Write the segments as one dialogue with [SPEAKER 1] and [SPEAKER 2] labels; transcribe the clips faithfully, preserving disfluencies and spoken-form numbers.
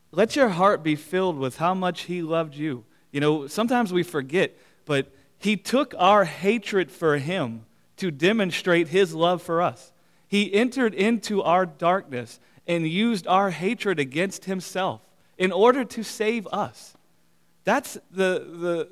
[SPEAKER 1] let your heart be filled with how much he loved you. You know, sometimes we forget, but he took our hatred for him to demonstrate his love for us. He entered into our darkness and used our hatred against himself in order to save us. That's the the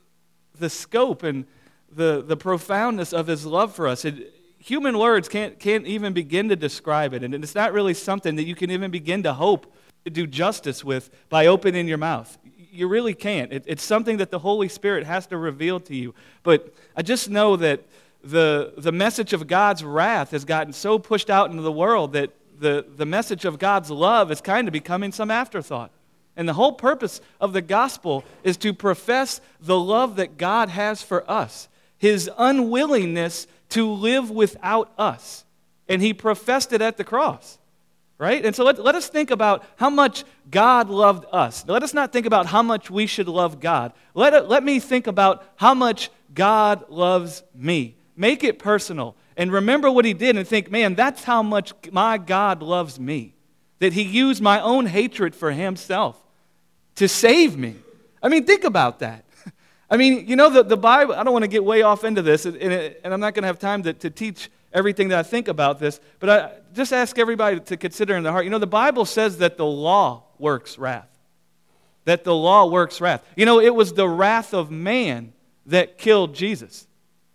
[SPEAKER 1] the scope and the, the profoundness of his love for us. It, human words can't, can't even begin to describe it, and it's not really something that you can even begin to hope to do justice with by opening your mouth. You really can't. It, it's something that the Holy Spirit has to reveal to you. But I just know that the, the message of God's wrath has gotten so pushed out into the world that the, the message of God's love is kind of becoming some afterthought. And the whole purpose of the gospel is to profess the love that God has for us, his unwillingness to live without us. And he professed it at the cross, right? And so let, let us think about how much God loved us. Let us not think about how much we should love God. Let, it, let me think about how much God loves me. Make it personal. And remember what he did and think, man, that's how much my God loves me. That he used my own hatred for himself to save me. I mean, think about that. I mean, you know, the, the Bible, I don't want to get way off into this, and, it, and I'm not going to have time to, to teach everything that I think about this, but I just ask everybody to consider in their heart. You know, the Bible says that the law works wrath. That the law works wrath. You know, it was the wrath of man that killed Jesus.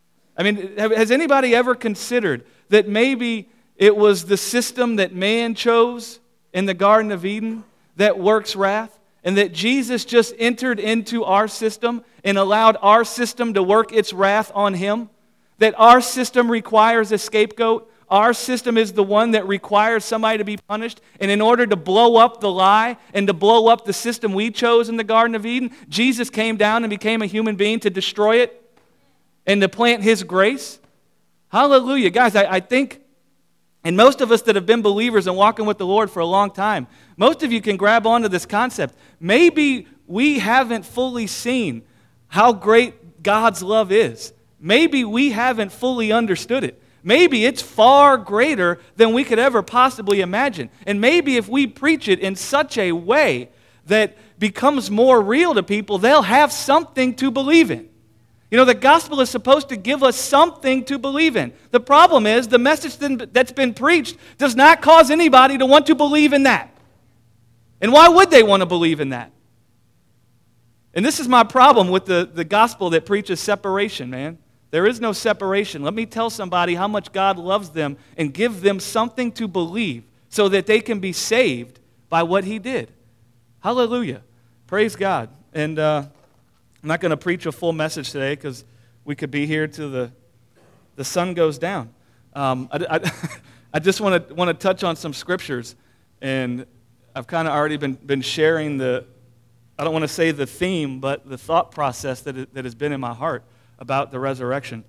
[SPEAKER 1] I mean, has anybody ever considered that maybe it was the system that man chose in the Garden of Eden that works wrath? And that Jesus just entered into our system and allowed our system to work its wrath on him? That our system requires a scapegoat? Our system is the one that requires somebody to be punished? And in order to blow up the lie and to blow up the system we chose in the Garden of Eden, Jesus came down and became a human being to destroy it and to plant his grace? Hallelujah. Guys, I, I think, and most of us that have been believers and walking with the Lord for a long time, most of you can grab onto this concept. Maybe we haven't fully seen how great God's love is. Maybe we haven't fully understood it. Maybe it's far greater than we could ever possibly imagine. And maybe if we preach it in such a way that becomes more real to people, they'll have something to believe in. You know, the gospel is supposed to give us something to believe in. The problem is the message that's been preached does not cause anybody to want to believe in that. And why would they want to believe in that? And this is my problem with the, the gospel that preaches separation, man. There is no separation. Let me tell somebody how much God loves them and give them something to believe so that they can be saved by what he did. Hallelujah. Praise God. And uh, I'm not going to preach a full message today because we could be here till the, the sun goes down. Um, I, I, I just want to want to touch on some scriptures, and I've kind of already been, been sharing the, I don't want to say the theme, but the thought process that, that has been in my heart about the resurrection.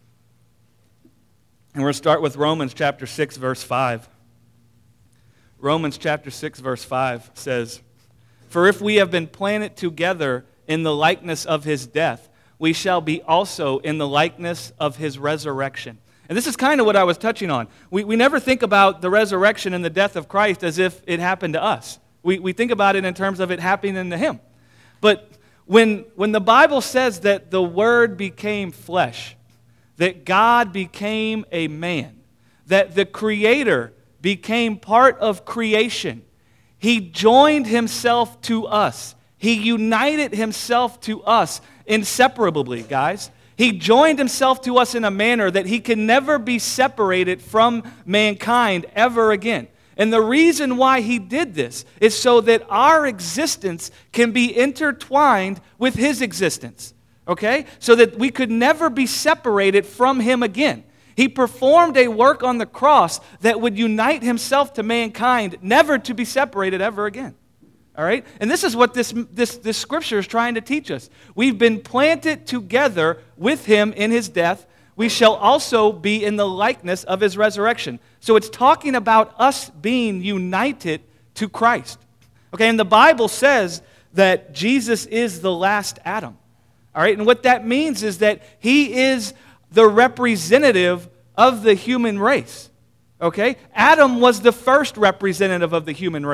[SPEAKER 1] And we're going to start with Romans chapter six, verse five. Romans chapter six, verse five says, "For if we have been planted together in the likeness of his death, we shall be also in the likeness of his resurrection." And this is kind of what I was touching on. We, we never think about the resurrection and the death of Christ as if it happened to us. We, we think about it in terms of it happening to him. But when, when the Bible says that the Word became flesh, that God became a man, that the Creator became part of creation, he joined himself to us. He united himself to us inseparably, guys. He joined himself to us in a manner that he can never be separated from mankind ever again. And the reason why he did this is so that our existence can be intertwined with his existence, okay? So that we could never be separated from him again. He performed a work on the cross that would unite himself to mankind, never to be separated ever again. All right? And this is what this, this, this scripture is trying to teach us. We've been planted together with him in his death. We shall also be in the likeness of his resurrection. So it's talking about us being united to Christ. Okay, and the Bible says that Jesus is the last Adam. All right, and what that means is that he is the representative of the human race. Okay? Adam was the first representative of the human race.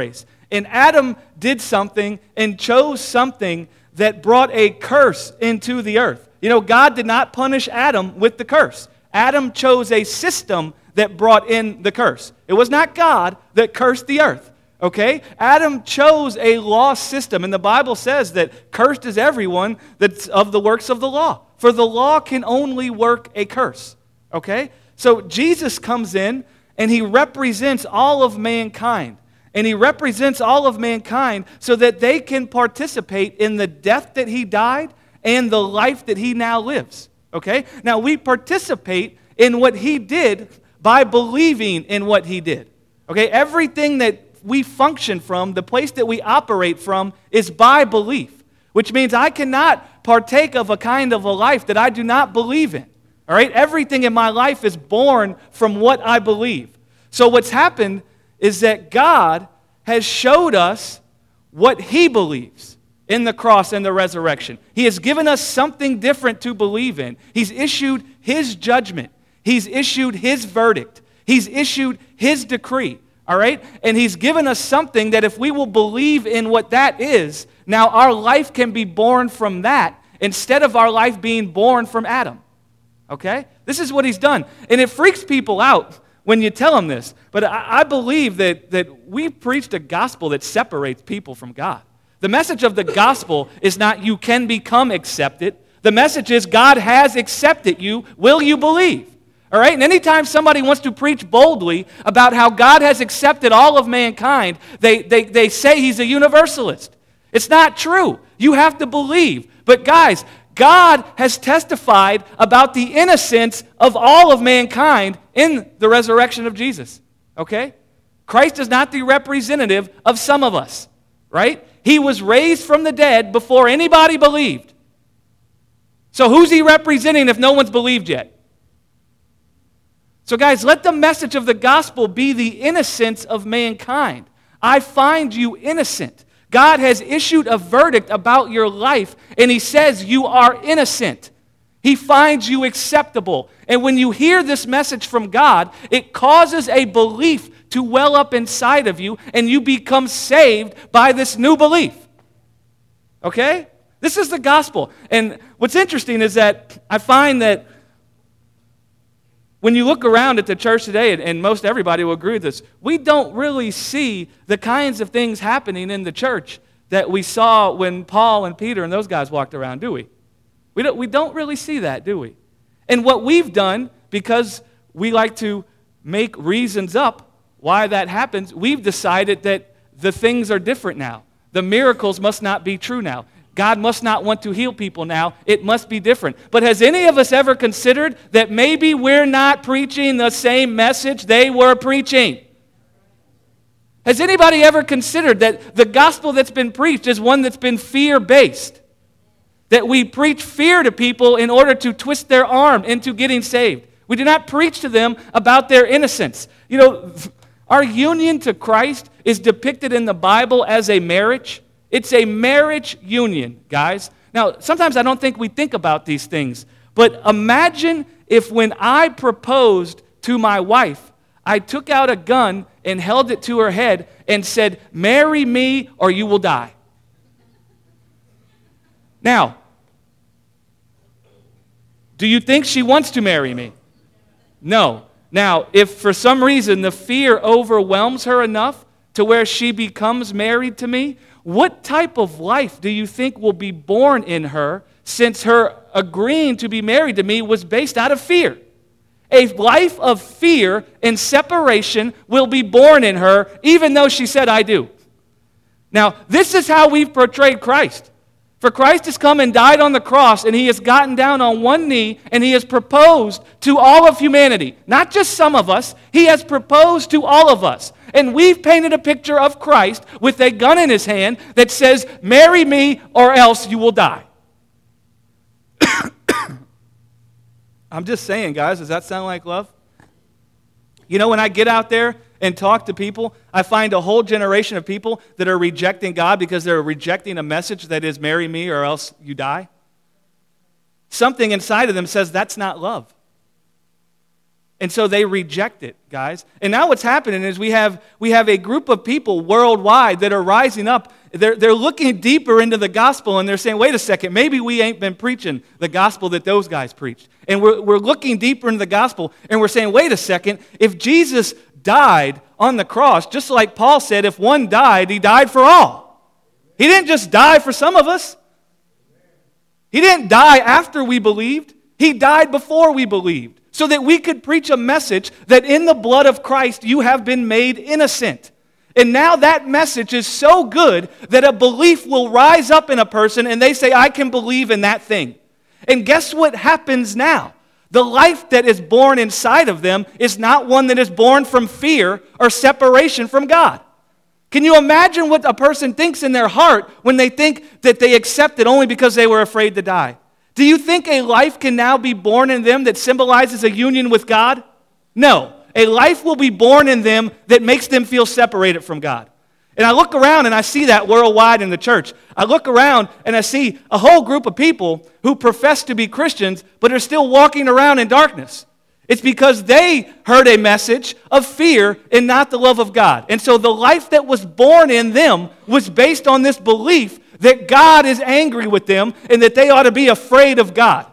[SPEAKER 1] And Adam did something and chose something that brought a curse into the earth. You know, God did not punish Adam with the curse. Adam chose a system that brought in the curse. It was not God that cursed the earth, okay? Adam chose a law system, and the Bible says that cursed is everyone that's of the works of the law. For the law can only work a curse, okay? So Jesus comes in, and he represents all of mankind. And he represents all of mankind so that they can participate in the death that he died and the life that he now lives. Okay? Now, we participate in what he did by believing in what he did. Okay? Everything that we function from, the place that we operate from, is by belief, which means I cannot partake of a kind of a life that I do not believe in. All right? Everything in my life is born from what I believe. So what's happened is that God has showed us what he believes in the cross and the resurrection. He has given us something different to believe in. He's issued his judgment. He's issued his verdict. He's issued his decree. All right? And he's given us something that if we will believe in what that is, now our life can be born from that instead of our life being born from Adam. Okay? This is what he's done. And it freaks people out when you tell them this. But I, I believe that, that we preached a gospel that separates people from God. The message of the gospel is not you can become accepted. The message is God has accepted you. Will you believe? All right? And anytime somebody wants to preach boldly about how God has accepted all of mankind, they, they, they say he's a universalist. It's not true. You have to believe. But guys, God has testified about the innocence of all of mankind in the resurrection of Jesus, okay? Christ is not the representative of some of us, right? He was raised from the dead before anybody believed. So who's he representing if no one's believed yet? So guys, let the message of the gospel be the innocence of mankind. I find you innocent. God has issued a verdict about your life, and he says you are innocent. He finds you acceptable. And when you hear this message from God, it causes a belief to well up inside of you, and you become saved by this new belief. Okay? This is the gospel. And what's interesting is that I find that when you look around at the church today, and most everybody will agree with this, we don't really see the kinds of things happening in the church that we saw when Paul and Peter and those guys walked around, do we? We don't, we don't really see that, do we? And what we've done, because we like to make reasons up why that happens, we've decided that the things are different now. The miracles must not be true now. God must not want to heal people now. It must be different. But has any of us ever considered that maybe we're not preaching the same message they were preaching? Has anybody ever considered that the gospel that's been preached is one that's been fear-based? That we preach fear to people in order to twist their arm into getting saved. We do not preach to them about their innocence. You know, our union to Christ is depicted in the Bible as a marriage. It's a marriage union, guys. Now, sometimes I don't think we think about these things, but imagine if when I proposed to my wife, I took out a gun and held it to her head and said, "Marry me or you will die." Now, do you think she wants to marry me? No. Now, if for some reason the fear overwhelms her enough to where she becomes married to me, what type of life do you think will be born in her, since her agreeing to be married to me was based out of fear? A life of fear and separation will be born in her, even though she said, "I do." Now, this is how we've portrayed Christ. For Christ has come and died on the cross, and he has gotten down on one knee, and he has proposed to all of humanity. Not just some of us. He has proposed to all of us. And we've painted a picture of Christ with a gun in his hand that says, "Marry me or else you will die." I'm just saying, guys, does that sound like love? You know, when I get out there and talk to people, I find a whole generation of people that are rejecting God because they're rejecting a message that is, "Marry me or else you die." Something inside of them says that's not love. And so they reject it, guys. And now what's happening is we have we have a group of people worldwide that are rising up. They're, they're looking deeper into the gospel, and they're saying, wait a second, maybe we ain't been preaching the gospel that those guys preached. And we're, we're looking deeper into the gospel, and we're saying, wait a second, if Jesus died on the cross, just like Paul said, if one died, he died for all. He didn't just die for some of us. He didn't die after we believed. He died before we believed, so that we could preach a message that in the blood of Christ you have been made innocent. And now that message is so good that a belief will rise up in a person and they say, I can believe in that thing. And guess what happens now? The life that is born inside of them is not one that is born from fear or separation from God. Can you imagine what a person thinks in their heart when they think that they accepted only because they were afraid to die? Do you think a life can now be born in them that symbolizes a union with God? No. A life will be born in them that makes them feel separated from God. And I look around and I see that worldwide in the church. I look around and I see a whole group of people who profess to be Christians but are still walking around in darkness. It's because they heard a message of fear and not the love of God. And so the life that was born in them was based on this belief that God is angry with them and that they ought to be afraid of God.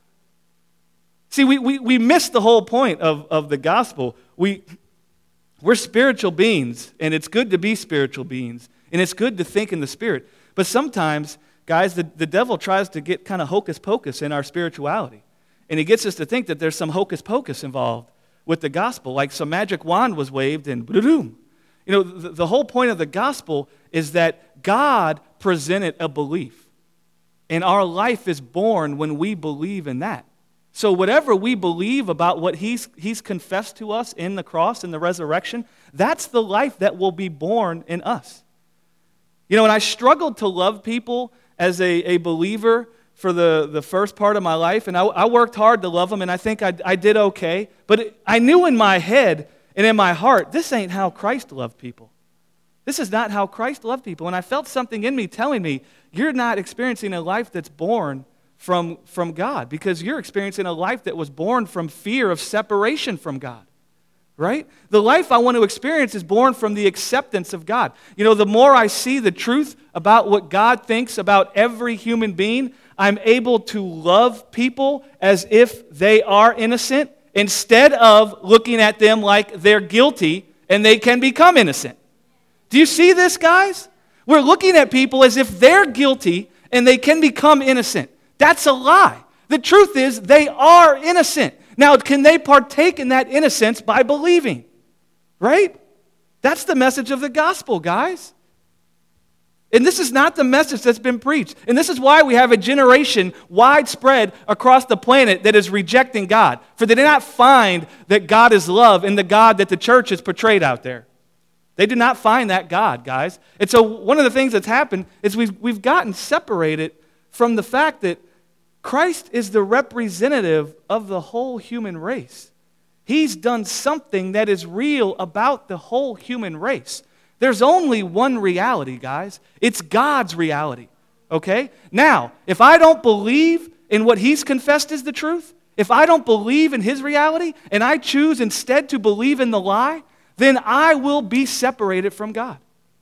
[SPEAKER 1] See, we, we, we miss the whole point of, of the gospel. We, we're spiritual beings, and it's good to be spiritual beings, and it's good to think in the Spirit. But sometimes, guys, the, the devil tries to get kind of hocus pocus in our spirituality. And he gets us to think that there's some hocus pocus involved with the gospel, like some magic wand was waved and boom. You know, the, the whole point of the gospel is that God presented a belief. And our life is born when we believe in that. So whatever we believe about what he's, he's confessed to us in the cross and the resurrection, that's the life that will be born in us. You know, and I struggled to love people as a, a believer for the, the first part of my life, and I, I worked hard to love them, and I think I, I did okay. But it, I knew in my head and in my heart, this ain't how Christ loved people. This is not how Christ loved people. And I felt something in me telling me, you're not experiencing a life that's born From, from God, because you're experiencing a life that was born from fear of separation from God, right? The life I want to experience is born from the acceptance of God. You know, the more I see the truth about what God thinks about every human being, I'm able to love people as if they are innocent instead of looking at them like they're guilty and they can become innocent. Do you see this, guys? We're looking at people as if they're guilty and they can become innocent. That's a lie. The truth is they are innocent. Now, can they partake in that innocence by believing? Right? That's the message of the gospel, guys. And this is not the message that's been preached. And this is why we have a generation widespread across the planet that is rejecting God. For they do not find that God is love in the God that the church has portrayed out there. They do not find that God, guys. And so one of the things that's happened is we've, we've gotten separated from the fact that Christ is the representative of the whole human race. He's done something that is real about the whole human race. There's only one reality, guys. It's God's reality, okay? Now, if I don't believe in what He's confessed is the truth, if I don't believe in His reality, and I choose instead to believe in the lie, then I will be separated from God.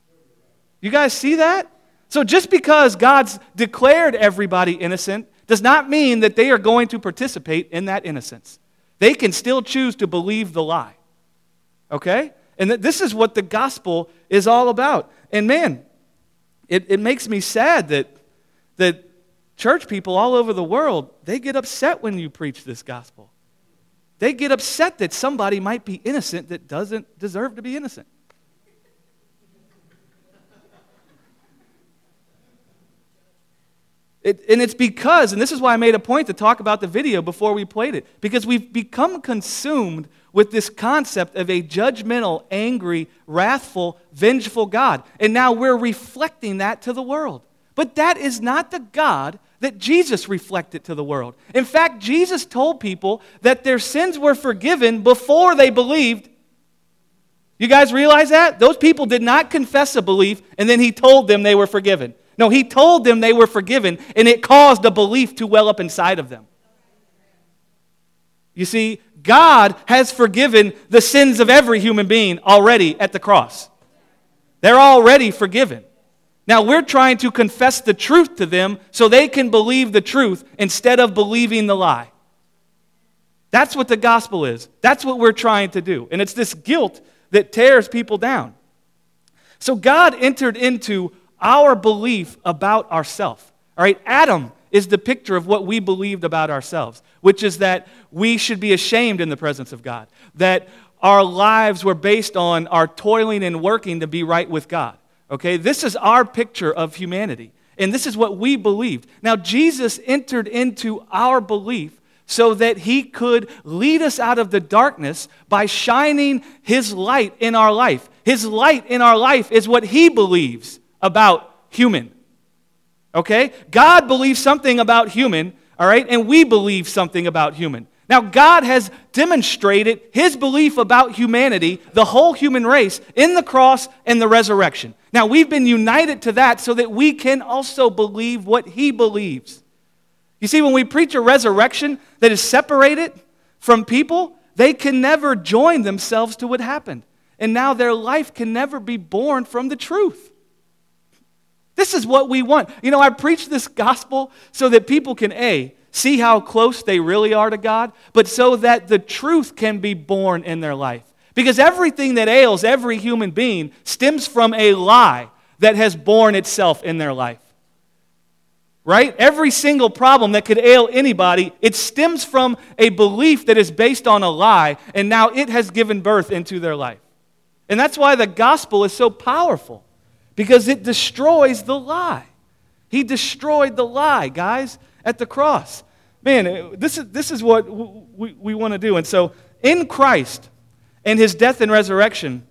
[SPEAKER 1] You guys see that? So just because God's declared everybody innocent does not mean that they are going to participate in that innocence. They can still choose to believe the lie. Okay? And th- this is what the gospel is all about. And man, it, it makes me sad that, that church people all over the world, they get upset when you preach this gospel. They get upset that somebody might be innocent that doesn't deserve to be innocent. It, and it's because, and this is why I made a point to talk about the video before we played it, because we've become consumed with this concept of a judgmental, angry, wrathful, vengeful God. And now we're reflecting that to the world. But that is not the God that Jesus reflected to the world. In fact, Jesus told people that their sins were forgiven before they believed. You guys realize that? Those people did not confess a belief, and then He told them they were forgiven. No, He told them they were forgiven, and it caused a belief to well up inside of them. You see, God has forgiven the sins of every human being already at the cross. They're already forgiven. Now we're trying to confess the truth to them so they can believe the truth instead of believing the lie. That's what the gospel is. That's what we're trying to do. And it's this guilt that tears people down. So God entered into our belief about ourselves. All right, Adam is the picture of what we believed about ourselves, which is that we should be ashamed in the presence of God, that our lives were based on our toiling and working to be right with God. Okay, this is our picture of humanity, and this is what we believed. Now, Jesus entered into our belief so that he could lead us out of the darkness by shining his light in our life. His light in our life is what he believes about human. Okay? God believes something about human, all right? And we believe something about human. Now, God has demonstrated his belief about humanity, the whole human race, in the cross and the resurrection. Now, we've been united to that so that we can also believe what he believes. You see, when we preach a resurrection that is separated from people, they can never join themselves to what happened. And now their life can never be born from the truth. This is what we want. You know, I preach this gospel so that people can, A, see how close they really are to God, but so that the truth can be born in their life. Because everything that ails every human being stems from a lie that has born itself in their life. Right? Every single problem that could ail anybody, it stems from a belief that is based on a lie, and now it has given birth into their life. And that's why the gospel is so powerful, because it destroys the lie. He destroyed the lie, guys, at the cross. Man, this is, this is what we, we want to do. And so, in Christ and his death and resurrection,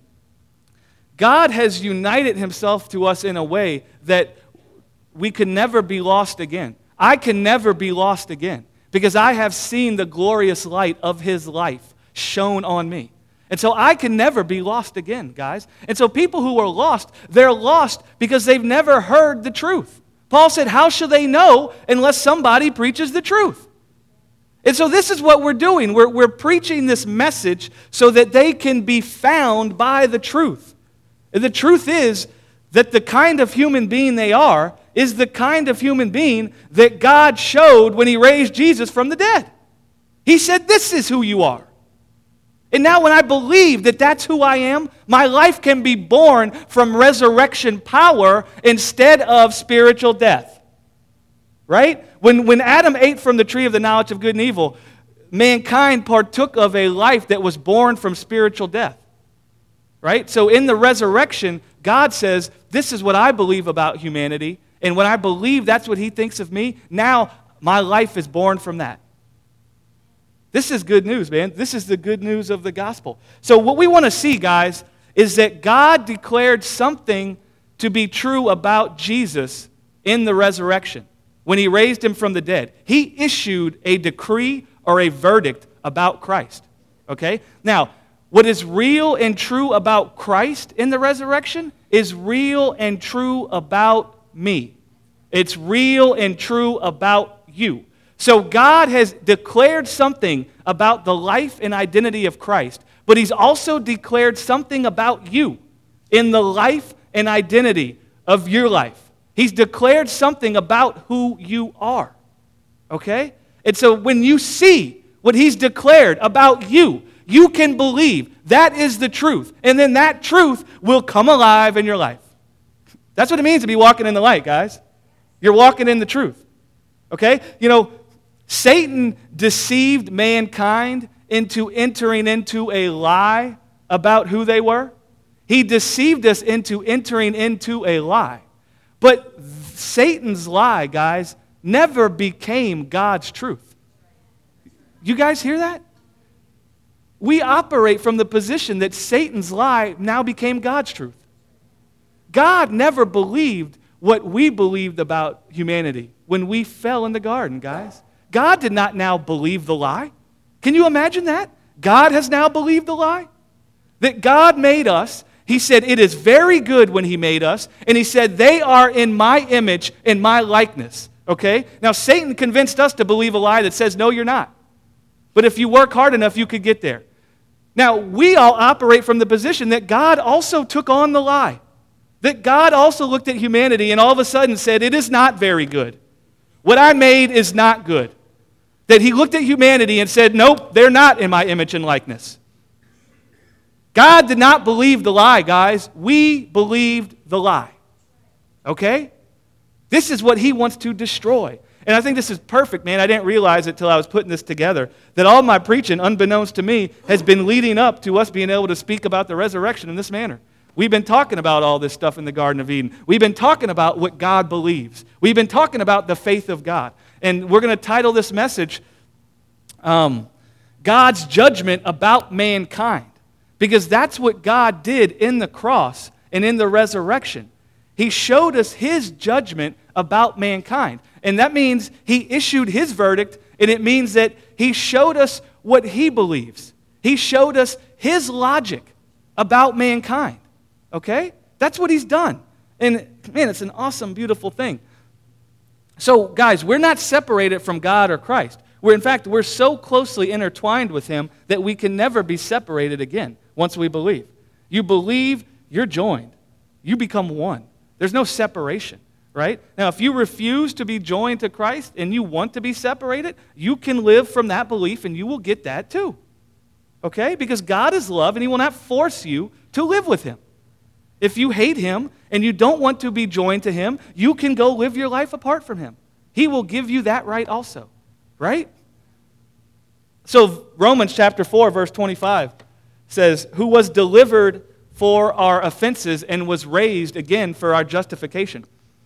[SPEAKER 1] God has united himself to us in a way that we can never be lost again. I can never be lost again because I have seen the glorious light of his life shone on me. And so I can never be lost again, guys. And so people who are lost, they're lost because they've never heard the truth. Paul said, how shall they know unless somebody preaches the truth? And so this is what we're doing. We're, we're preaching this message so that they can be found by the truth. And the truth is that the kind of human being they are is the kind of human being that God showed when he raised Jesus from the dead. He said, this is who you are. And now when I believe that that's who I am, my life can be born from resurrection power instead of spiritual death. Right? When, when Adam ate from the tree of the knowledge of good and evil, mankind partook of a life that was born from spiritual death. Right? So in the resurrection, God says, this is what I believe about humanity, and when I believe that's what he thinks of me, now my life is born from that. This is good news, man. This is the good news of the gospel. So what we want to see, guys, is that God declared something to be true about Jesus in the resurrection. When he raised him from the dead, he issued a decree or a verdict about Christ. Okay? Now, what is real and true about Christ in the resurrection is real and true about me. It's real and true about you. So God has declared something about the life and identity of Christ, but he's also declared something about you in the life and identity of your life. He's declared something about who you are. Okay? And so when you see what he's declared about you, you can believe that is the truth. And then that truth will come alive in your life. That's what it means to be walking in the light, guys. You're walking in the truth. Okay? You know, Satan deceived mankind into entering into a lie about who they were. He deceived us into entering into a lie. But Satan's lie, guys, never became God's truth. You guys hear that? We operate from the position that Satan's lie now became God's truth. God never believed what we believed about humanity when we fell in the garden, guys. God did not now believe the lie. Can you imagine that? God has now believed the lie? That God made us. He said, it is very good when he made us. And he said, they are in my image, in my likeness. Okay? Now, Satan convinced us to believe a lie that says, no, you're not. But if you work hard enough, you could get there. Now, we all operate from the position that God also took on the lie. That God also looked at humanity and all of a sudden said, it is not very good. What I made is not good. That he looked at humanity and said, nope, they're not in my image and likeness. God did not believe the lie, guys. We believed the lie. Okay? This is what he wants to destroy. And I think this is perfect, man. I didn't realize it till I was putting this together, that all my preaching, unbeknownst to me, has been leading up to us being able to speak about the resurrection in this manner. We've been talking about all this stuff in the Garden of Eden. We've been talking about what God believes. We've been talking about the faith of God. And we're going to title this message, um, God's Judgment About Mankind. Because that's what God did in the cross and in the resurrection. He showed us his judgment about mankind. And that means he issued his verdict, and it means that he showed us what he believes. He showed us his logic about mankind. Okay? That's what he's done. And man, it's an awesome, beautiful thing. So, guys, we're not separated from God or Christ. We're, in fact, we're so closely intertwined with him that we can never be separated again once we believe. You believe, you're joined. You become one. There's no separation, right? Now, if you refuse to be joined to Christ and you want to be separated, you can live from that belief and you will get that too. Okay? Because God is love and he will not force you to live with him. If you hate him and you don't want to be joined to him, you can go live your life apart from him. He will give you that right also, right? So Romans chapter four, verse twenty-five says, who was delivered for our offenses and was raised again for our justification.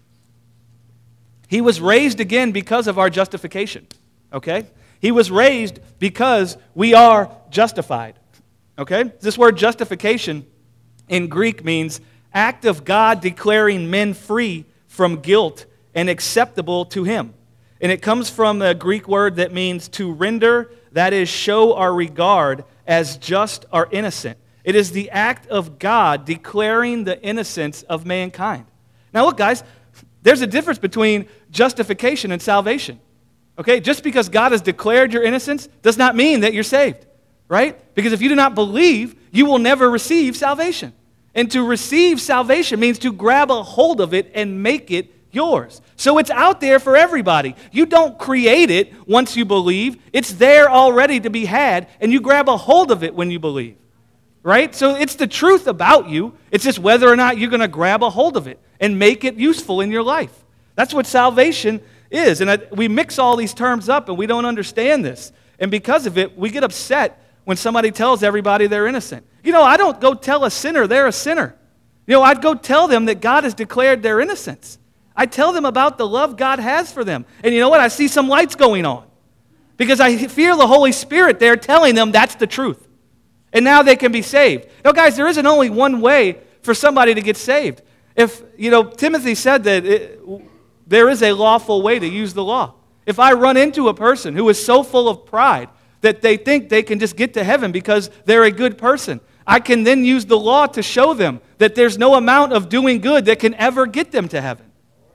[SPEAKER 1] He was raised again because of our justification, okay? He was raised because we are justified, okay? This word justification in Greek means act of God declaring men free from guilt and acceptable to him. And it comes from a Greek word that means to render, that is, show our regard as just or innocent. It is the act of God declaring the innocence of mankind. Now look, guys, there's a difference between justification and salvation. Okay? Just because God has declared your innocence does not mean that you're saved, right? Because if you do not believe, you will never receive salvation. And to receive salvation means to grab a hold of it and make it yours. So it's out there for everybody. You don't create it once you believe. It's there already to be had, and you grab a hold of it when you believe. Right? So it's the truth about you. It's just whether or not you're going to grab a hold of it and make it useful in your life. That's what salvation is. And I, we mix all these terms up and we don't understand this. And because of it, we get upset when somebody tells everybody they're innocent. You know, I don't go tell a sinner they're a sinner. You know, I'd go tell them that God has declared their innocence. I tell them about the love God has for them. And you know what? I see some lights going on. Because I feel the Holy Spirit there telling them that's the truth. And now they can be saved. Now, guys, there isn't only one way for somebody to get saved. If, you know, Timothy said that it, there is a lawful way to use the law. If I run into a person who is so full of pride that they think they can just get to heaven because they're a good person, I can then use the law to show them that there's no amount of doing good that can ever get them to heaven.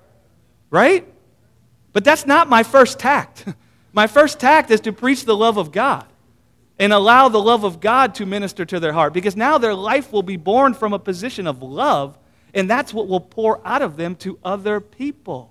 [SPEAKER 1] Right? But that's not my first tact. My first tact is to preach the love of God and allow the love of God to minister to their heart, because now their life will be born from a position of love, and that's what will pour out of them to other people.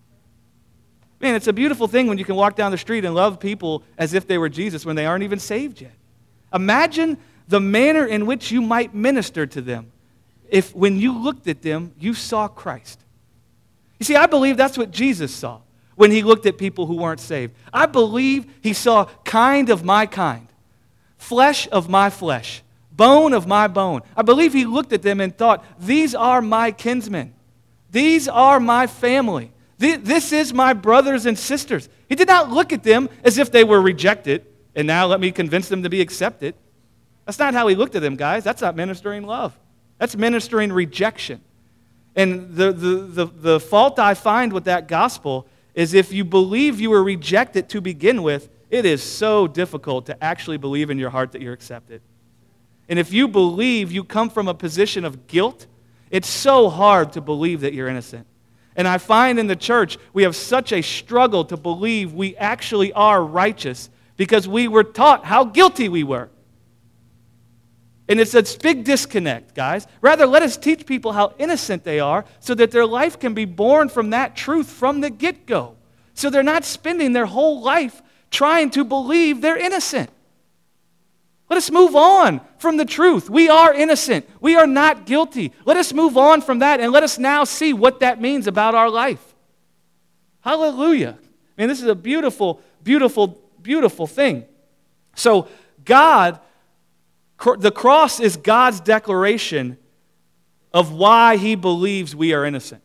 [SPEAKER 1] Man, it's a beautiful thing when you can walk down the street and love people as if they were Jesus when they aren't even saved yet. Imagine the manner in which you might minister to them if when you looked at them, you saw Christ. You see, I believe that's what Jesus saw when he looked at people who weren't saved. I believe he saw kind of my kind, flesh of my flesh, bone of my bone. I believe he looked at them and thought, these are my kinsmen. These are my family. This is my brothers and sisters. He did not look at them as if they were rejected, and now let me convince them to be accepted. That's not how he looked at them, guys. That's not ministering love. That's ministering rejection. And the, the, the, the fault I find with that gospel is if you believe you were rejected to begin with, it is so difficult to actually believe in your heart that you're accepted. And if you believe you come from a position of guilt, it's so hard to believe that you're innocent. And I find in the church we have such a struggle to believe we actually are righteous because we were taught how guilty we were. And it's a big disconnect, guys. Rather, let us teach people how innocent they are so that their life can be born from that truth from the get-go. So they're not spending their whole life trying to believe they're innocent. Let us move on from the truth. We are innocent. We are not guilty. Let us move on from that and let us now see what that means about our life. Hallelujah. I mean, this is a beautiful, beautiful, beautiful thing. So God, the cross is God's declaration of why He believes we are innocent.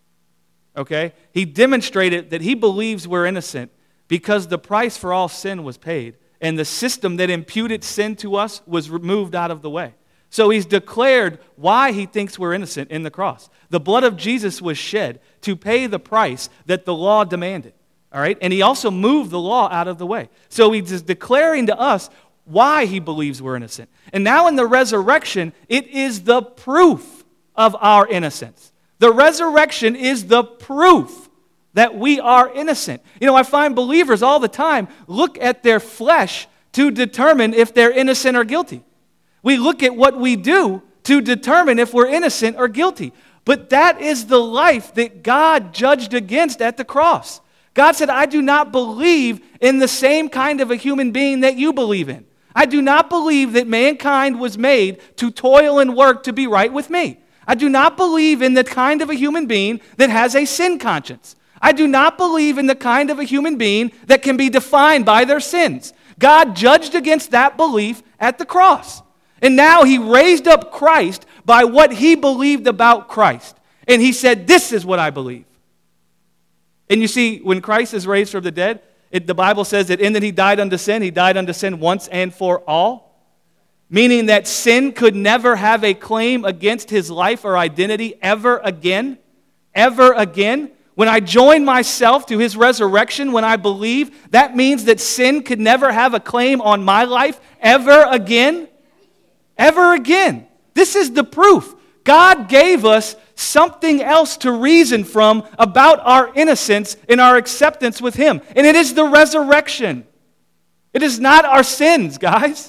[SPEAKER 1] Okay? He demonstrated that He believes we're innocent because the price for all sin was paid, and the system that imputed sin to us was removed out of the way. So He's declared why He thinks we're innocent in the cross. The blood of Jesus was shed to pay the price that the law demanded. All right? And He also moved the law out of the way. So He's declaring to us why He believes we're innocent. And now in the resurrection, it is the proof of our innocence. The resurrection is the proof that we are innocent. You know, I find believers all the time look at their flesh to determine if they're innocent or guilty. We look at what we do to determine if we're innocent or guilty. But that is the life that God judged against at the cross. God said, I do not believe in the same kind of a human being that you believe in. I do not believe that mankind was made to toil and work to be right with me. I do not believe in the kind of a human being that has a sin conscience. I do not believe in the kind of a human being that can be defined by their sins. God judged against that belief at the cross. And now He raised up Christ by what He believed about Christ. And He said, this is what I believe. And you see, when Christ is raised from the dead, it, the Bible says that in that He died unto sin, He died unto sin once and for all. Meaning that sin could never have a claim against His life or identity ever again. Ever again. When I join myself to His resurrection, when I believe, that means that sin could never have a claim on my life ever again. Ever again. This is the proof. God gave us something else to reason from about our innocence and our acceptance with Him. And it is the resurrection. It is not our sins, guys.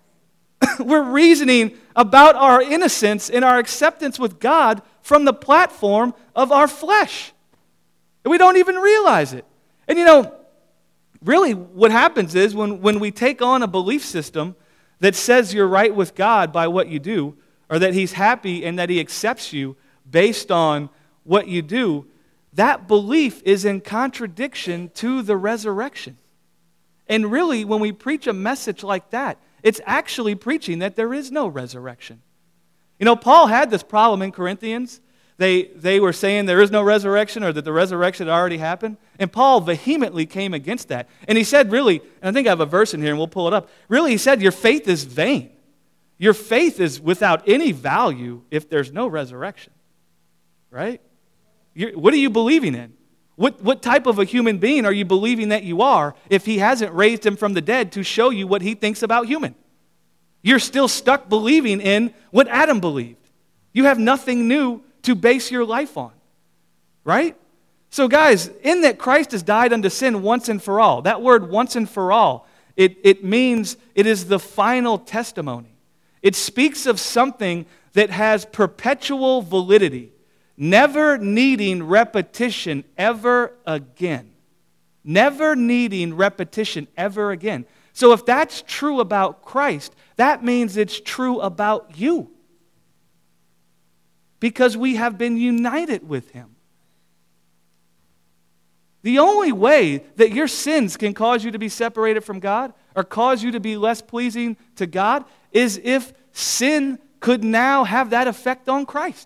[SPEAKER 1] We're reasoning about our innocence and our acceptance with God from the platform of our flesh. We don't even realize it. And you know, really what happens is when, when we take on a belief system that says you're right with God by what you do, or that He's happy and that He accepts you based on what you do, that belief is in contradiction to the resurrection. And really, when we preach a message like that, it's actually preaching that there is no resurrection. You know, Paul had this problem in Corinthians. They, they were saying there is no resurrection or that the resurrection had already happened. And Paul vehemently came against that. And he said, really, and I think I have a verse in here and we'll pull it up. Really, he said, your faith is vain. Your faith is without any value if there's no resurrection. Right? You're, what are you believing in? What, what type of a human being are you believing that you are if He hasn't raised Him from the dead to show you what He thinks about human? You're still stuck believing in what Adam believed. You have nothing new to base your life on, right? So guys, in that Christ has died unto sin once and for all. That word once and for all, it, it means it is the final testimony. It speaks of something that has perpetual validity, never needing repetition ever again. Never needing repetition ever again. So if that's true about Christ, that means it's true about you. Because we have been united with Him. The only way that your sins can cause you to be separated from God or cause you to be less pleasing to God is if sin could now have that effect on Christ.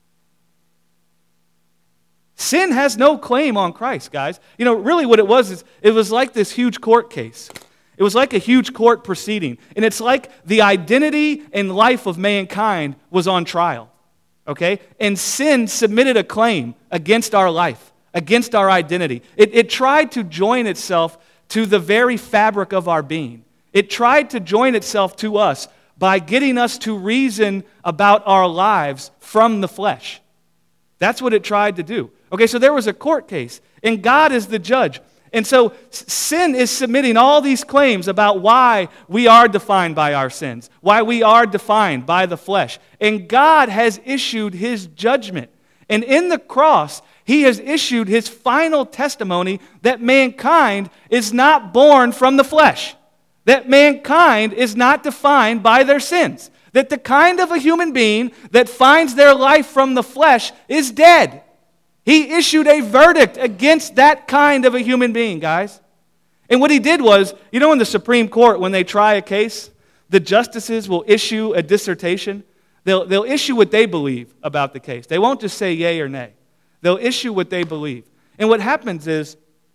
[SPEAKER 1] Sin has no claim on Christ, guys. You know, really what it was is it was like this huge court case. It was like a huge court proceeding. And it's like the identity and life of mankind was on trial. Okay? And sin submitted a claim against our life, against our identity. It, it tried to join itself to the very fabric of our being. It tried to join itself to us by getting us to reason about our lives from the flesh. That's what it tried to do. Okay, so there was a court case, and God is the judge. And so sin is submitting all these claims about why we are defined by our sins, why we are defined by the flesh. And God has issued his judgment. And in the cross, he has issued his final testimony that mankind is not born from the flesh, that mankind is not defined by their sins, that the kind of a human being that finds their life from the flesh is dead. He issued a verdict against that kind of a human being, guys. And what he did was, you know in the Supreme Court, when they try a case, the justices will issue a dissertation. They'll, they'll issue what they believe about the case. They won't just say yay or nay. They'll issue what they believe. And what happens is,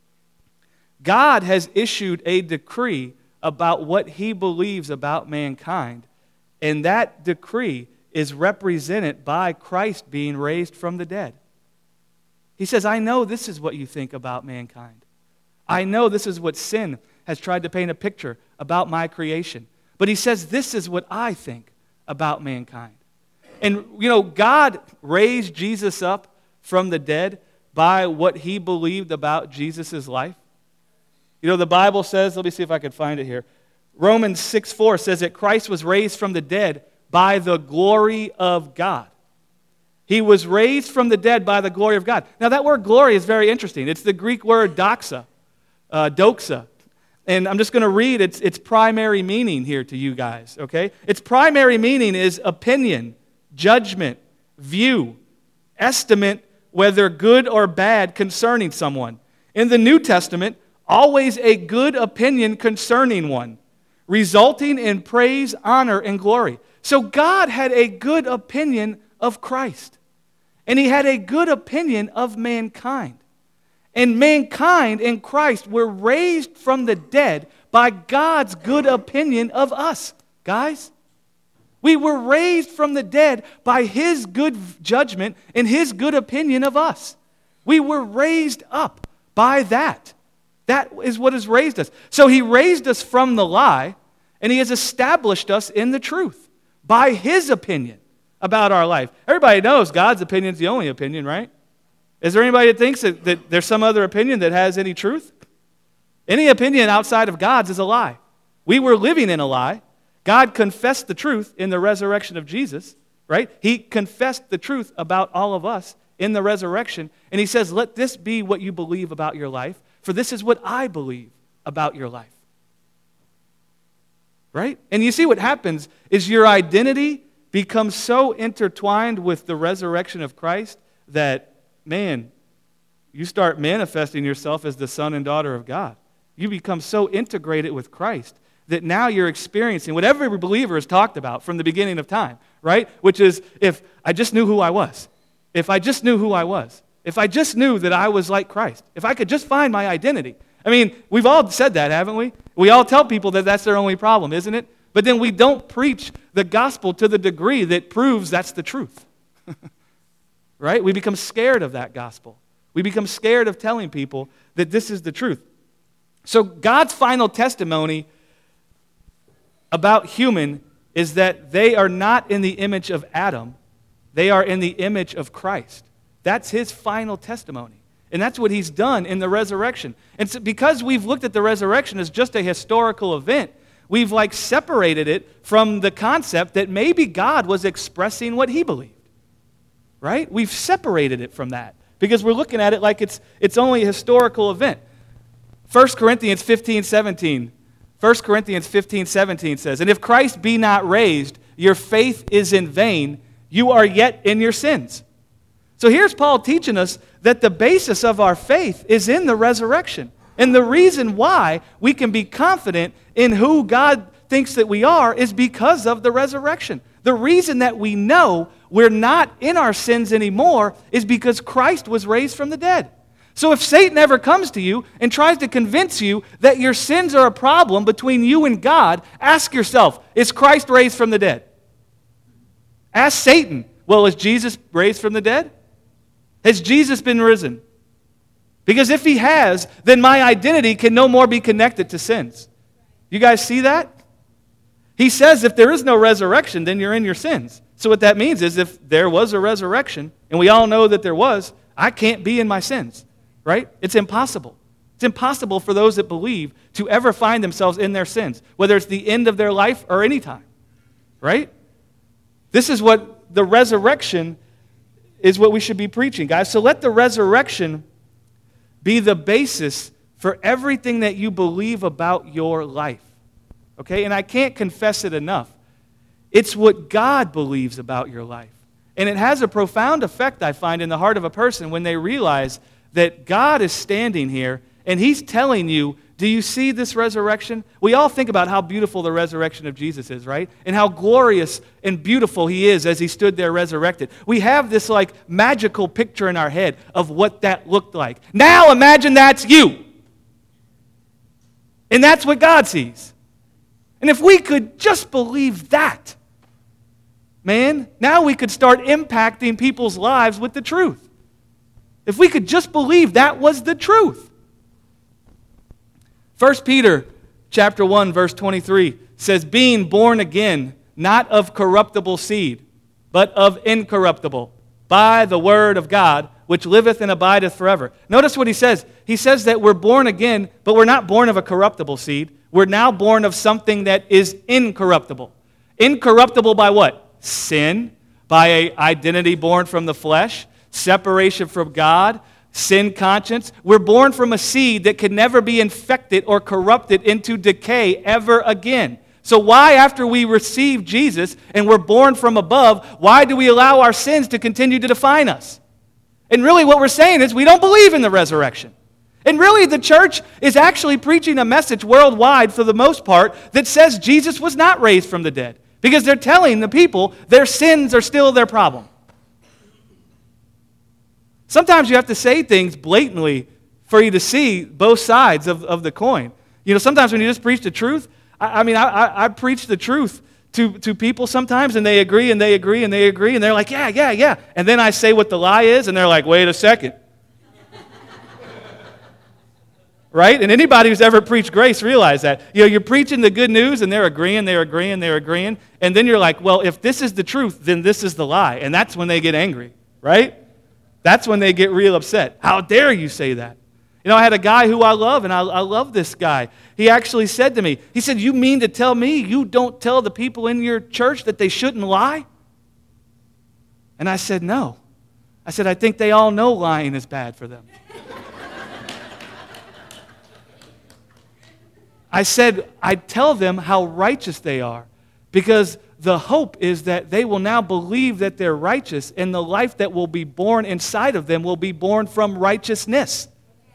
[SPEAKER 1] God has issued a decree about what he believes about mankind. And that decree is represented by Christ being raised from the dead. He says, I know this is what you think about mankind. I know this is what sin has tried to paint a picture about my creation. But he says, this is what I think about mankind. And, you know, God raised Jesus up from the dead by what he believed about Jesus' life. You know, the Bible says, let me see if I can find it here. Romans six four says that Christ was raised from the dead by the glory of God. He was raised from the dead by the glory of God. Now, that word glory is very interesting. It's the Greek word doxa, uh, doxa. And I'm just going to read its, its primary meaning here to you guys, okay? Its primary meaning is opinion, judgment, view, estimate, whether good or bad concerning someone. In the New Testament, always a good opinion concerning one, resulting in praise, honor, and glory. So God had a good opinion of Christ. And he had a good opinion of mankind. And mankind in Christ were raised from the dead by God's good opinion of us, guys. We were raised from the dead by his good judgment and his good opinion of us. We were raised up by that. That is what has raised us. So he raised us from the lie, and he has established us in the truth by his opinion about our life. Everybody knows God's opinion is the only opinion, right? Is there anybody that thinks that, that there's some other opinion that has any truth? Any opinion outside of God's is a lie. We were living in a lie. God confessed the truth in the resurrection of Jesus, right? He confessed the truth about all of us in the resurrection, and he says, let this be what you believe about your life, for this is what I believe about your life. Right? And you see what happens is your identity becomes so intertwined with the resurrection of Christ that, man, you start manifesting yourself as the son and daughter of God. You become so integrated with Christ that now you're experiencing what every believer has talked about from the beginning of time, right? Which is, if I just knew who I was, if I just knew who I was, if I just knew that I was like Christ, if I could just find my identity. I mean, we've all said that, haven't we? We all tell people that that's their only problem, isn't it? But then we don't preach the gospel to the degree that proves that's the truth. Right? We become scared of that gospel. We become scared of telling people that this is the truth. So God's final testimony about human is that they are not in the image of Adam. They are in the image of Christ. That's his final testimony. And that's what he's done in the resurrection. And so because we've looked at the resurrection as just a historical event, we've like separated it from the concept that maybe God was expressing what he believed. Right? We've separated it from that because we're looking at it like it's, it's only a historical event. First Corinthians fifteen seventeen. First Corinthians fifteen seventeen says, and if Christ be not raised, your faith is in vain. You are yet in your sins. So here's Paul teaching us that the basis of our faith is in the resurrection. And the reason why we can be confident in who God thinks that we are is because of the resurrection. The reason that we know we're not in our sins anymore is because Christ was raised from the dead. So if Satan ever comes to you and tries to convince you that your sins are a problem between you and God, ask yourself, is Christ raised from the dead? Ask Satan, well, is Jesus raised from the dead? Has Jesus been risen? Because if he has, then my identity can no more be connected to sins. You guys see that? He says if there is no resurrection, then you're in your sins. So what that means is if there was a resurrection, and we all know that there was, I can't be in my sins, right? It's impossible. It's impossible for those that believe to ever find themselves in their sins, whether it's the end of their life or any time. Right? This is what the resurrection is what we should be preaching, guys. So let the resurrection be the basis for everything that you believe about your life. Okay? And I can't confess it enough. It's what God believes about your life. And it has a profound effect, I find, in the heart of a person when they realize that God is standing here and He's telling you, do you see this resurrection? We all think about how beautiful the resurrection of Jesus is, right? And how glorious and beautiful He is as He stood there resurrected. We have this like magical picture in our head of what that looked like. Now imagine that's you. And that's what God sees. And if we could just believe that, man, now we could start impacting people's lives with the truth. If we could just believe that was the truth. First Peter chapter one, verse twenty-three says, being born again, not of corruptible seed, but of incorruptible, by the word of God, which liveth and abideth forever. Notice what he says. He says that we're born again, but we're not born of a corruptible seed. We're now born of something that is incorruptible. Incorruptible by what? Sin, by an identity born from the flesh, separation from God, sin conscience. We're born from a seed that can never be infected or corrupted into decay ever again. So why, after we receive Jesus and we're born from above, why do we allow our sins to continue to define us? And really what we're saying is we don't believe in the resurrection. And really the church is actually preaching a message worldwide for the most part that says Jesus was not raised from the dead. Because they're telling the people their sins are still their problem. Sometimes you have to say things blatantly for you to see both sides of, of the coin. You know, sometimes when you just preach the truth, I, I mean, I, I, I preach the truth to, to people sometimes, and they agree, and they agree, and they agree, and they're like, yeah, yeah, yeah. And then I say what the lie is, and they're like, wait a second. Right? And anybody who's ever preached grace realize that. You know, you're preaching the good news, and they're agreeing, they're agreeing, they're agreeing, and then you're like, well, if this is the truth, then this is the lie. And that's when they get angry, right? That's when they get real upset. How dare you say that? You know, I had a guy who I love, and I, I love this guy. He actually said to me, he said, you mean to tell me you don't tell the people in your church that they shouldn't lie? And I said, no. I said, I think they all know lying is bad for them. I said, I tell them how righteous they are, because the hope is that they will now believe that they're righteous, and the life that will be born inside of them will be born from righteousness.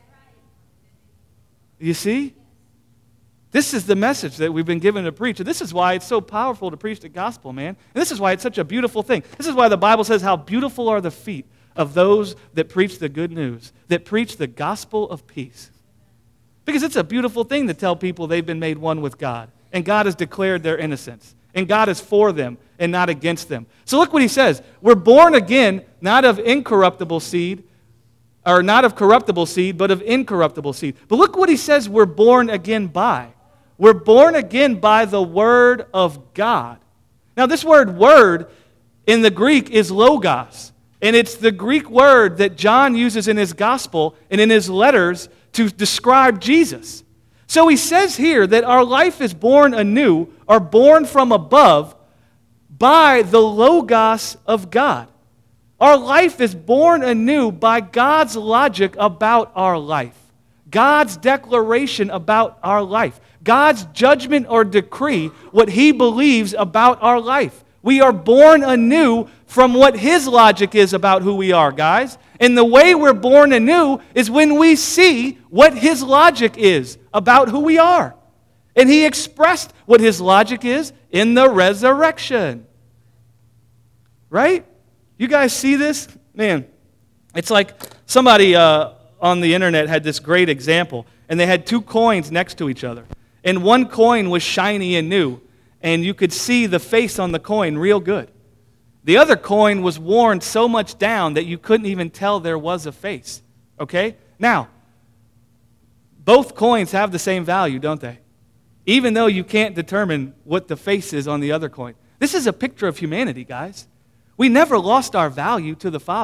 [SPEAKER 1] You see? This is the message that we've been given to preach. And this is why it's so powerful to preach the gospel, man. And this is why it's such a beautiful thing. This is why the Bible says how beautiful are the feet of those that preach the good news, that preach the gospel of peace. Because it's a beautiful thing to tell people they've been made one with God, and God has declared their innocence, and God is for them and not against them. So look what he says. We're born again, not of incorruptible seed, or not of corruptible seed, but of incorruptible seed. But look what he says we're born again by. We're born again by the word of God. Now this word word in the Greek is logos. And it's the Greek word that John uses in his gospel and in his letters to describe Jesus. So he says here that our life is born anew, or born from above, by the logos of God. Our life is born anew by God's logic about our life. God's declaration about our life. God's judgment or decree, what He believes about our life. We are born anew from what His logic is about who we are, guys. And the way we're born anew is when we see what His logic is about who we are. And He expressed what His logic is in the resurrection. Right? You guys see this? Man, it's like somebody uh, on the internet had this great example, and they had two coins next to each other. And one coin was shiny and new, and you could see the face on the coin real good. The other coin was worn so much down that you couldn't even tell there was a face. Okay? Now, both coins have the same value, don't they? Even though you can't determine what the face is on the other coin. This is a picture of humanity, guys. We never lost our value to the Father.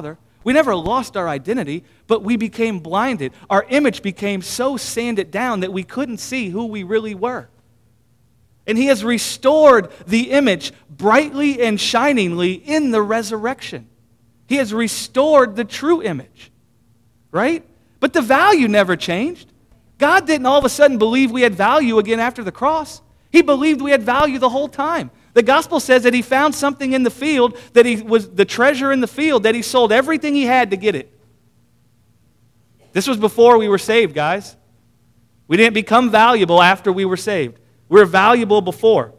[SPEAKER 1] We never lost our identity, but we became blinded. Our image became so sanded down that we couldn't see who we really were. And he has restored the image brightly and shiningly in the resurrection. He has restored the true image, right? But the value never changed. God didn't all of a sudden believe we had value again after the cross. He believed we had value the whole time. The gospel says that he found something in the field, that he was the treasure in the field, that he sold everything he had to get it. This was before we were saved, guys. We didn't become valuable after we were saved. We were valuable before.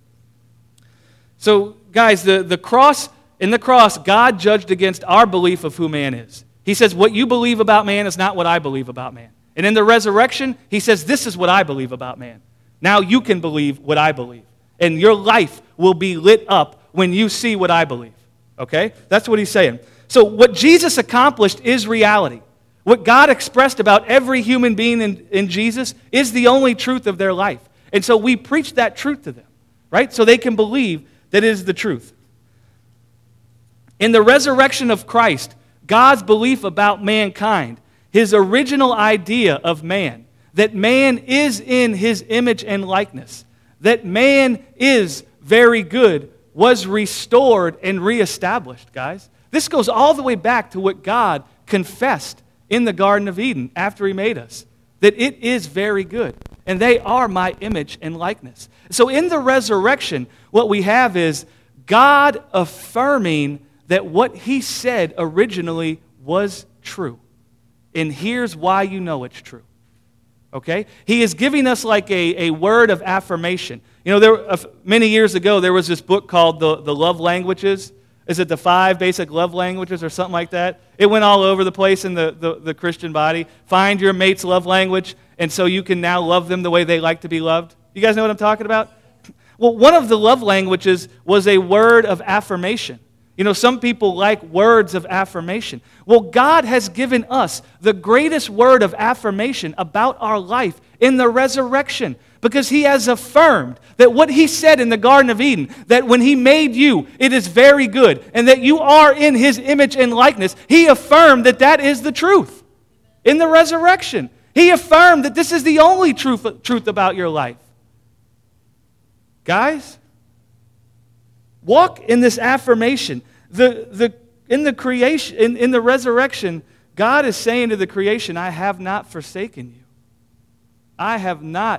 [SPEAKER 1] So, guys, the, the cross, in the cross, God judged against our belief of who man is. He says, what you believe about man is not what I believe about man. And in the resurrection, he says, this is what I believe about man. Now you can believe what I believe. And your life will be lit up when you see what I believe. Okay? That's what he's saying. So what Jesus accomplished is reality. What God expressed about every human being in, in Jesus is the only truth of their life. And so we preach that truth to them, right? So they can believe that it is the truth. In the resurrection of Christ, God's belief about mankind, his original idea of man, that man is in his image and likeness, that man is very good, was restored and reestablished, guys. This goes all the way back to what God confessed in the Garden of Eden after he made us, that it is very good, and they are my image and likeness. So in the resurrection, what we have is God affirming that what he said originally was true. And here's why you know it's true. Okay? He is giving us like a, a word of affirmation. You know, there uh, many years ago, there was this book called The, the Love Languages. Is it the five basic love languages or something like that? It went all over the place in the, the, the Christian body. Find your mate's love language, and so you can now love them the way they like to be loved. You guys know what I'm talking about? Well, one of the love languages was a word of affirmation. You know, some people like words of affirmation. Well, God has given us the greatest word of affirmation about our life in the resurrection, because he has affirmed that what he said in the Garden of Eden, that when he made you, it is very good, and that you are in his image and likeness, he affirmed that that is the truth in the resurrection. He affirmed that this is the only truth, truth about your life. Guys, walk in this affirmation. The, the, in the creation, in, in the resurrection, God is saying to the creation, I have not forsaken you. I have not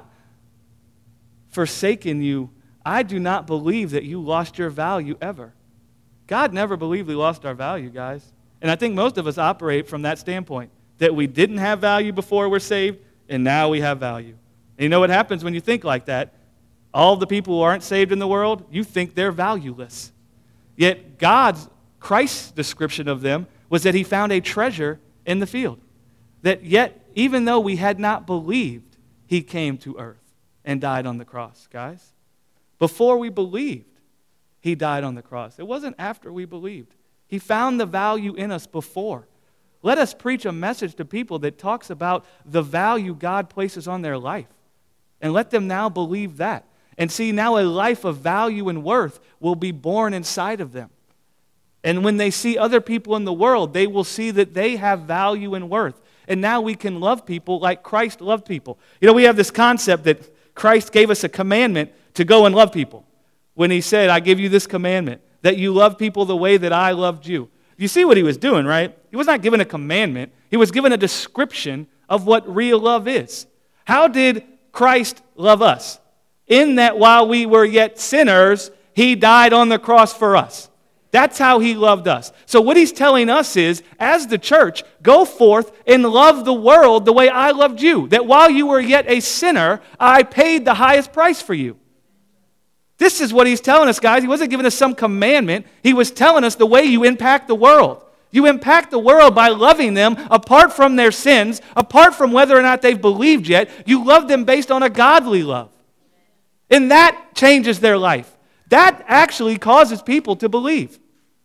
[SPEAKER 1] forsaken you. I do not believe that you lost your value ever. God never believed we lost our value, guys. And I think most of us operate from that standpoint, that we didn't have value before we're saved, and now we have value. And you know what happens when you think like that? All the people who aren't saved in the world, you think they're valueless. Yet God's, Christ's description of them was that he found a treasure in the field. That yet, even though we had not believed, he came to earth and died on the cross, guys. Before we believed, he died on the cross. It wasn't after we believed. He found the value in us before. Let us preach a message to people that talks about the value God places on their life. And let them now believe that. And see, now a life of value and worth will be born inside of them. And when they see other people in the world, they will see that they have value and worth. And now we can love people like Christ loved people. You know, we have this concept that Christ gave us a commandment to go and love people. When he said, I give you this commandment, that you love people the way that I loved you. You see what he was doing, right? He was not given a commandment. He was given a description of what real love is. How did Christ love us? In that while we were yet sinners, he died on the cross for us. That's how he loved us. So what he's telling us is, as the church, go forth and love the world the way I loved you. That while you were yet a sinner, I paid the highest price for you. This is what he's telling us, guys. He wasn't giving us some commandment. He was telling us the way you impact the world. You impact the world by loving them apart from their sins, apart from whether or not they've believed yet. You love them based on a godly love. And that changes their life. That actually causes people to believe.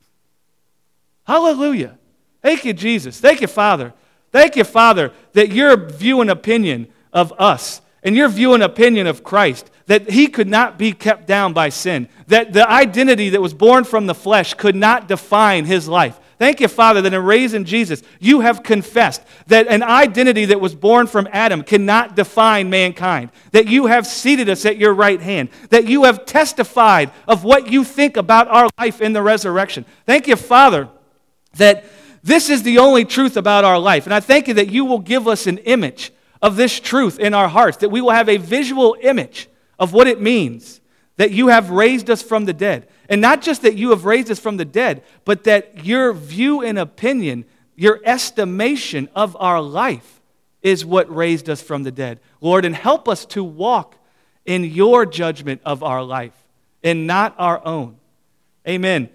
[SPEAKER 1] Hallelujah. Thank you, Jesus. Thank you, Father. Thank you, Father, that your view and opinion of us and your view and opinion of Christ, that he could not be kept down by sin, that the identity that was born from the flesh could not define his life. Thank you, Father, that in raising Jesus, you have confessed that an identity that was born from Adam cannot define mankind, that you have seated us at your right hand, that you have testified of what you think about our life in the resurrection. Thank you, Father, that this is the only truth about our life. And I thank you that you will give us an image of this truth in our hearts, that we will have a visual image of what it means that you have raised us from the dead. And not just that you have raised us from the dead, but that your view and opinion, your estimation of our life is what raised us from the dead. Lord, and help us to walk in your judgment of our life and not our own. Amen.